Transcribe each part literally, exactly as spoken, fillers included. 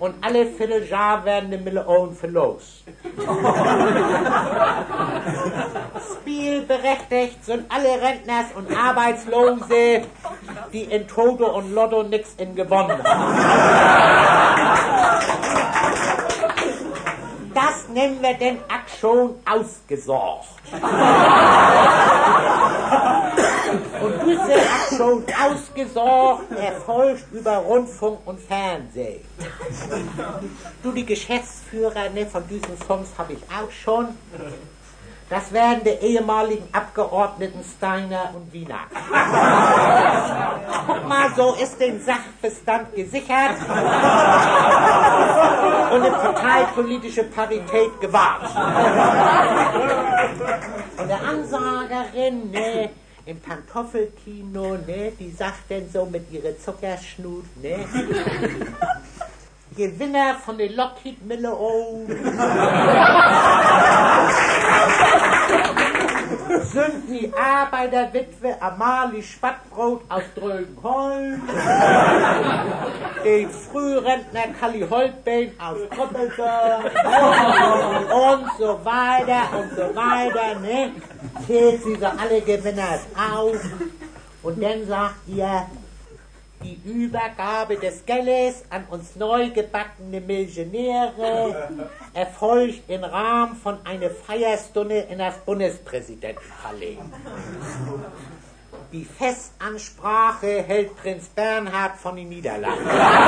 und alle Vierteljahr werden eine Million verlost. Spielberechtigt sind alle Rentners und Arbeitslose, die in Toto und Lotto nix in gewonnen haben. Das nennen wir denn Aktion ausgesorgt. Und diese Aktion ausgesorgt erfolgt über Rundfunk und Fernsehen. Du, die Geschäftsführer ne, von diesen Fonds habe ich auch schon. Das werden die ehemaligen Abgeordneten Steiner und Wiener. Guck mal, so ist den Sachverstand gesichert und eine parteipolitische Parität gewahrt. Und der Ansagerin, ne, im Pantoffelkino, ne, die sagt denn so mit ihrer Zuckerschnut, ne, Gewinner von der Lockheed Million sind die Arbeiterwitwe Amalie Spattbrot aus Drögenholm, die Frührentner Kalli Holtbein aus Koppelberg und so weiter und so weiter, ne? Zählt sie so alle Gewinner auf und dann sagt ihr, die Übergabe des Geldes an uns neu gebackene Millionäre erfolgt im Rahmen von einer Feierstunde in das Bundespräsidentenpalais. Die Festansprache hält Prinz Bernhard von den Niederlanden.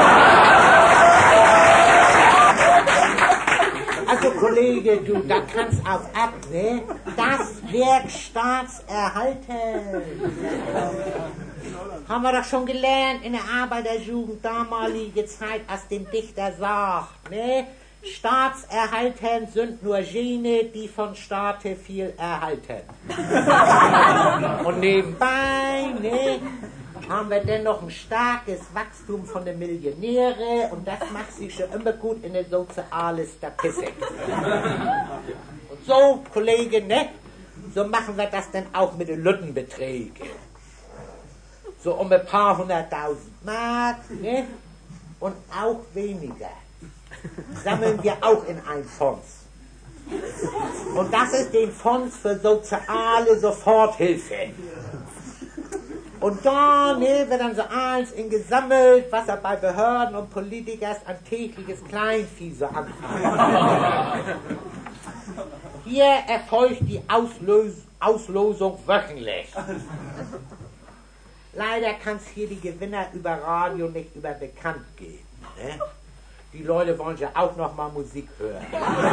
Also Kollege, du, da kannst auf ab, ne? Das Werk staatserhalten. Haben wir doch schon gelernt in der Arbeiterjugend damalige Zeit, als dem Dichter sagt, ne? Staatserhalten sind nur jene, die von Staate viel erhalten. Und nebenbei, ne, haben wir denn noch ein starkes Wachstum von den Millionären und das macht sich schon immer gut in der sozialen Statistik. Und so, Kollege, ne, so machen wir das dann auch mit den Lüttenbeträgen. So um ein paar hunderttausend Mark, ne, und auch weniger. Sammeln wir auch in einen Fonds. Und das ist den Fonds für soziale Soforthilfe. Und da ne, wird dann so eins in gesammelt, was er bei Behörden und Politikern an tägliches Kleinvieh so anfängt. Hier erfolgt die Auslös Auslosung wöchentlich. Leider kann es hier die Gewinner über Radio nicht über bekannt geben. Ne? Die Leute wollen ja auch noch mal Musik hören.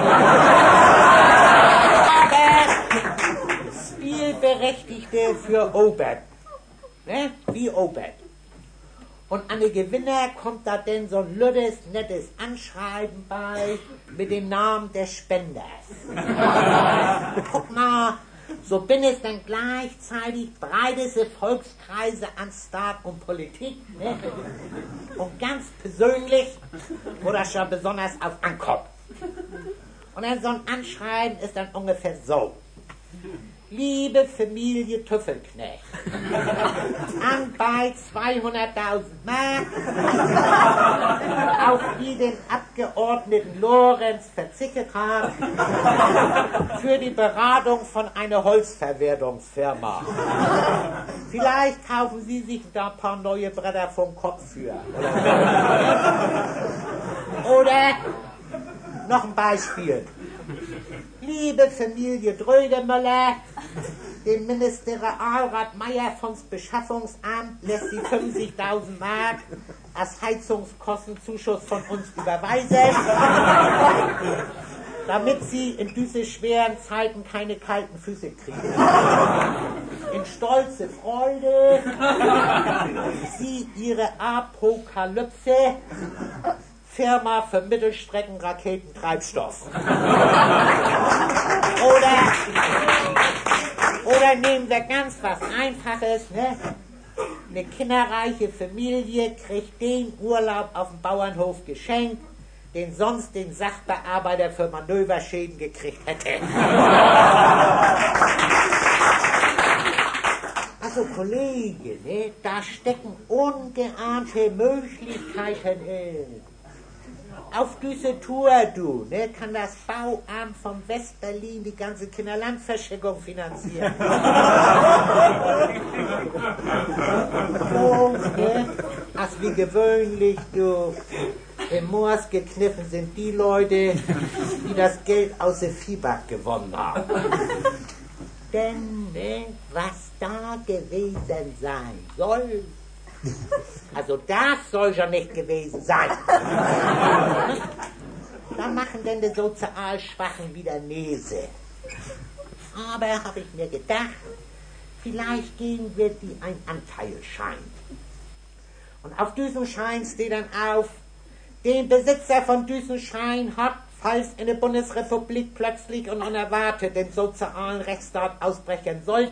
Aber Spielberechtigte für Obert. Ne? Wie Obert. Und an die Gewinner kommt da denn so ein lüttes, nettes Anschreiben bei mit dem Namen des Spenders. Guck mal, so bin es dann gleichzeitig breiteste Volkskreise an Staat und Politik. Ne? Und ganz persönlich, wo das schon besonders auf ankommt. Und dann so ein Anschreiben ist dann ungefähr so. Liebe Familie Tüffelknecht, an bei zweihunderttausend Mark, auf die den Abgeordneten Lorenz verzichtet hat, für die Beratung von einer Holzverwertungsfirma. Vielleicht kaufen Sie sich da ein paar neue Bretter vom Kopf für. Oder noch ein Beispiel. Liebe Familie Drögemöller, dem Ministerialrat Meier vom Beschaffungsamt lässt sie fünfzigtausend Mark als Heizungskostenzuschuss von uns überweisen, damit sie in diese schweren Zeiten keine kalten Füße kriegen. In stolze Freude sie ihre Apokalypse Firma für Mittelstreckenraketentreibstoff. Oder, oder nehmen wir ganz was Einfaches, ne? Eine kinderreiche Familie kriegt den Urlaub auf dem Bauernhof geschenkt, den sonst den Sachbearbeiter für Manöverschäden gekriegt hätte. Also Kollege, ne? Da stecken ungeahnte Möglichkeiten in. Auf diese Tour, du, ne, kann das Bauamt von West-Berlin die ganze Kinderlandverschickung finanzieren. Und, ne, als wie gewöhnlich, du, im Moors gekniffen sind die Leute, die das Geld aus der Viehbank gewonnen haben. Denn, ne, was da gewesen sein soll, also das soll schon nicht gewesen sein. Da machen denn die sozial Schwachen wieder Nese. Aber habe ich mir gedacht, vielleicht geben wir die ein Anteilschein. Und auf diesem Schein steht dann auf, den Besitzer von diesem Schein hat, falls in der Bundesrepublik plötzlich und unerwartet den sozialen Rechtsstaat ausbrechen sollte,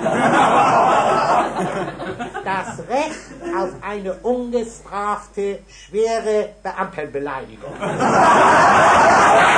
das Recht auf eine ungestrafte, schwere Beamtenbeleidigung.